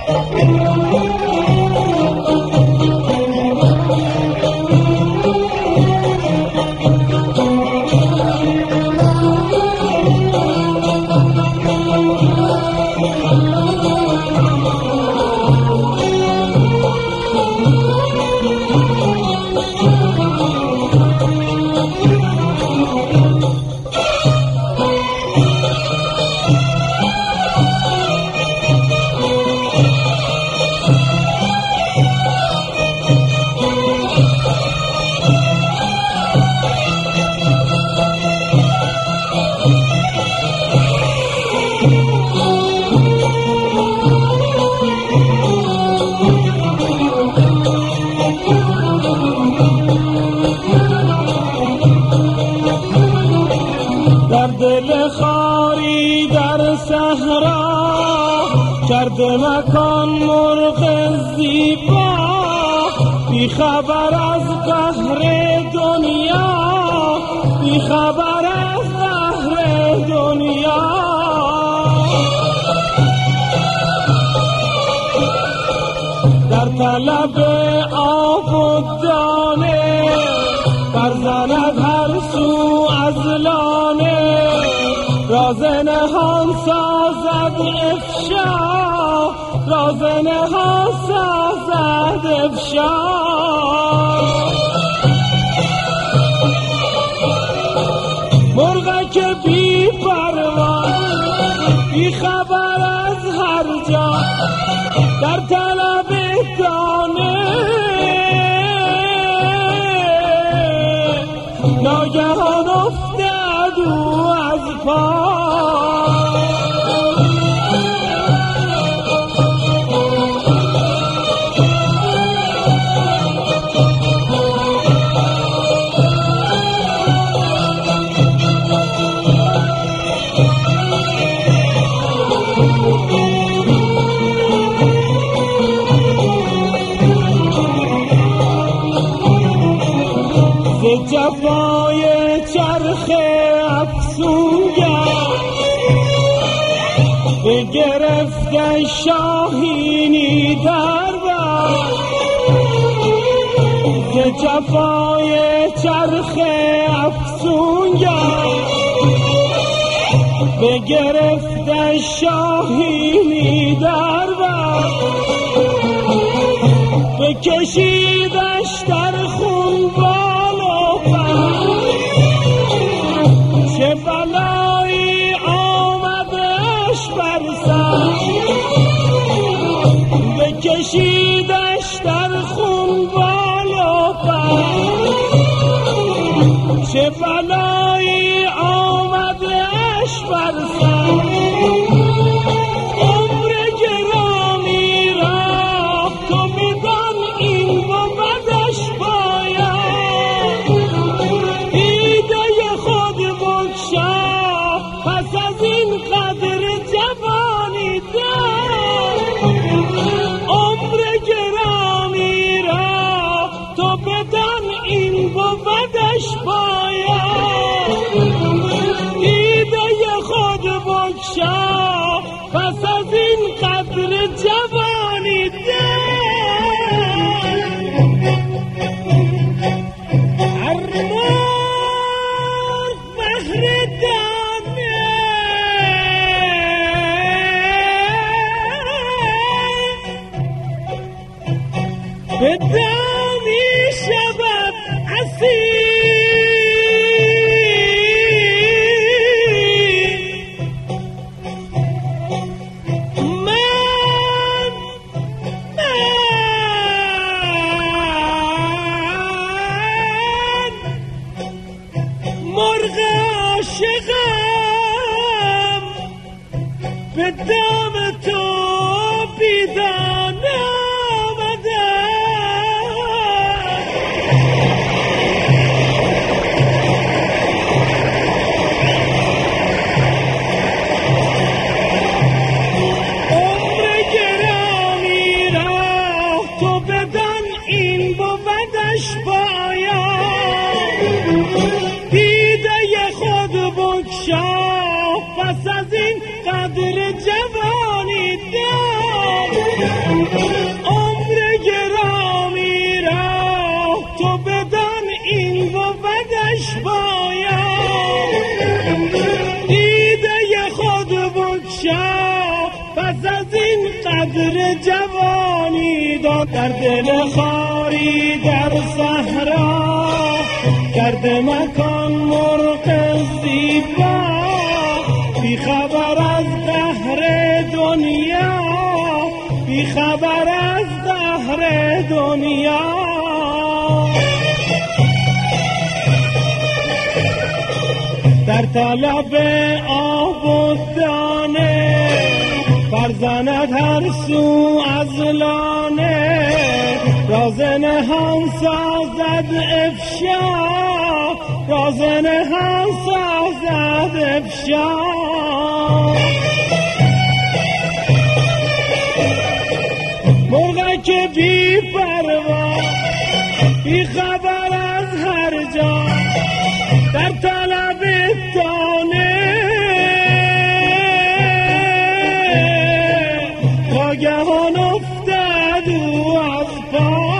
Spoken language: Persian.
در دل خاری در صحرا کرده مکان مرغ زیبا، بی خبر از قهر دنیا، بی خبر از قهر دنیا. در طلب آب و دانه برزند هر سو از لانه، راز نهان سازد افشا، راز نهان سازد افشا. مرغ که بی پروا بی خبر از هر جا، در طلب دانه ناگهان افتاد او از پا. ز جفای چرخ افسونگر بگرفت شاهینی در بر، ز جفای چرخ افسونگر بگرفت شاهینی در بر، بکشیدش در خون چه بلایی آمدش بر سر، بکشیدش در خون بالا پر، چه بلایی آمدش بر سر. عمر گرامی را تو بدان این بودش باید، ایده خود بگشا پس از این قدر جوانی دار. عمر گرامی را تو بدان این بودش باید، ایده خود بگشا پس از این قدر جوانی دار. به دامی شود اسیر، من مرغ عاشقم به دام تو بیدانه پس از این قدر جوانی دار. پس از این قدر جوانی داد در دل خاری در صحرا کرده مکان مرغ زیبا بی خبر از دهر دنیا بی خبر از دهر دنیا در طلب آب و دانه فرزند هر سو از لانه راز نهان سازد افشا راز نهان سازد افشا مرغ که بی پروا بی خبر از هر جا در طلب دانه ناگهان افتاد او از پا